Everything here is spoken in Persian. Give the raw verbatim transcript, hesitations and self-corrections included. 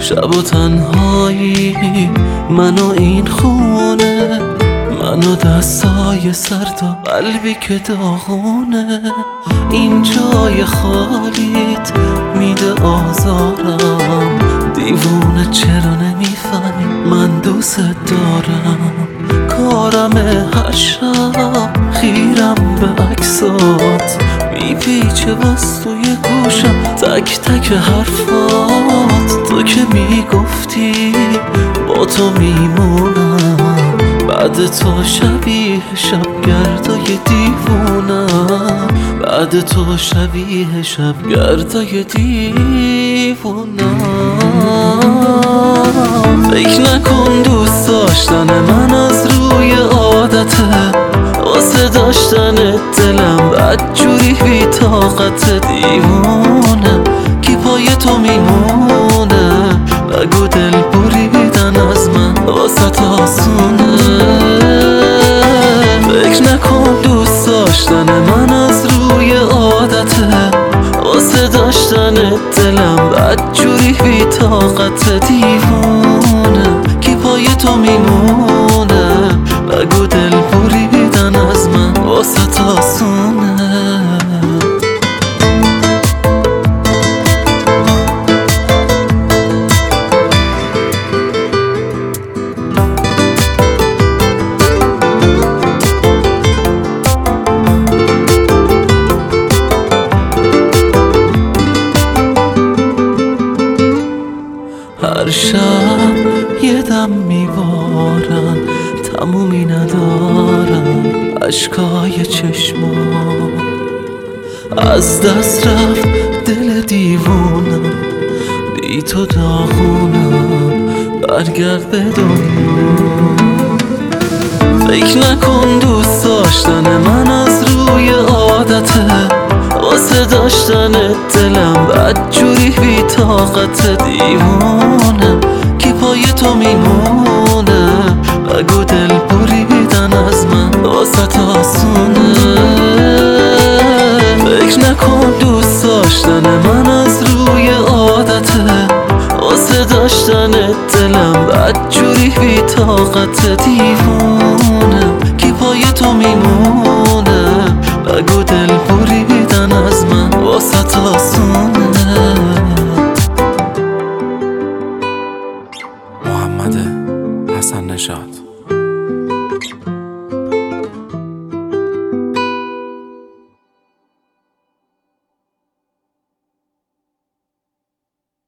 شب و تنهایی من و این خونه، من و دستای سرد و قلبی که داغونه. این جای خالیت میده آزارم، دیوونه چرا نمیفهمی من دوست دارم. کارم هر شب خیرم به عکسات، میپیچه باز توی گوشم تک تک حرفات. تو که میگفتی با تو میمونم، بعد تو شبیه شبگردای دیوونم، بعد تو شبیه شبگردای دیوونم. فکر نکن دوست داشتن من از روی عادته، واسه داشتن دلم بدجوری بی طاقت. دیوونه کی پای تو میمونه، بگو دل بریدن از من واسه آسونه. فکر نکن دوست داشتن من از روی عادته، واسه داشتن دلم بدجوری بی طاقت. دیوونه کی پای تو میمونه، بگو دل بریدن از من واسه آسونه. هر شب یه دم میبارن، تمومی ندارن اشکای چشمام. از دست رفت دل دیوونم، بی تو داغونم، برگرد به دنیا. فکر نکن دوست داشتن من از روی عادته، واسه داشتن دلم بدجوری بی طاقت. دیوونه کی پای تو میمونه، بگو دل بریدن از من واسه آسونه. فکر نکن دوست داشتن من از روی عادته، واسه داشتن دلم بدجوری بی طاقت. دیوونه کی پای تو میمونه،